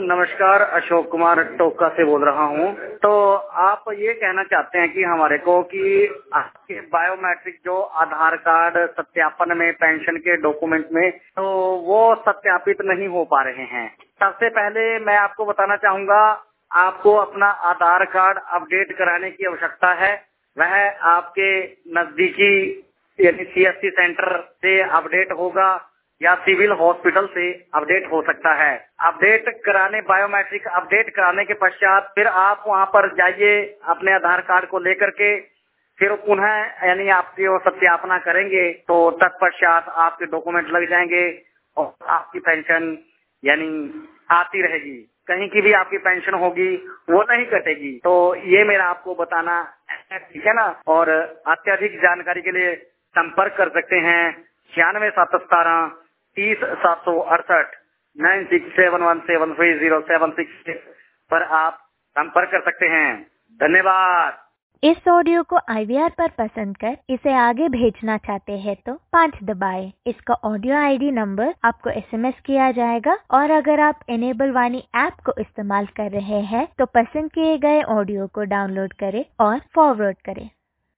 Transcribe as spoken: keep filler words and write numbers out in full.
नमस्कार, अशोक कुमार टोका से बोल रहा हूँ। तो आप ये कहना चाहते हैं कि हमारे को कि आपके बायोमेट्रिक जो आधार कार्ड सत्यापन में पेंशन के डॉक्यूमेंट में तो वो सत्यापित नहीं हो पा रहे हैं। सबसे पहले मैं आपको बताना चाहूँगा, आपको अपना आधार कार्ड अपडेट कराने की आवश्यकता है। वह आपके नजदीकी यानी सीएससी सेंटर से अपडेट होगा या सिविल हॉस्पिटल से अपडेट हो सकता है। अपडेट कराने बायोमेट्रिक अपडेट कराने के पश्चात फिर आप वहां पर जाइए अपने आधार कार्ड को लेकर के, फिर पुनः यानी आपकी वो सत्यापना करेंगे तो तत्पश्चात आपके डॉक्यूमेंट लग जाएंगे और आपकी पेंशन यानी आती रहेगी। कहीं की भी आपकी पेंशन होगी वो नहीं कटेगी। तो ये मेरा आपको बताना है, ठीक है ना। और अत्यधिक जानकारी के लिए संपर्क कर सकते हैं छियानवे सात सतारह तीस सात सौ अड़सठ nine six seven one seven three zero seven six पर आप संपर्क कर सकते हैं। धन्यवाद। इस ऑडियो को आई वी आर पर पसंद कर इसे आगे भेजना चाहते हैं तो पाँच दबाएं। इसका ऑडियो आईडी नंबर आपको एसएमएस किया जाएगा और अगर आप इनेबल वाणी ऐप को इस्तेमाल कर रहे हैं तो पसंद किए गए ऑडियो को डाउनलोड करें और फॉरवर्ड करें।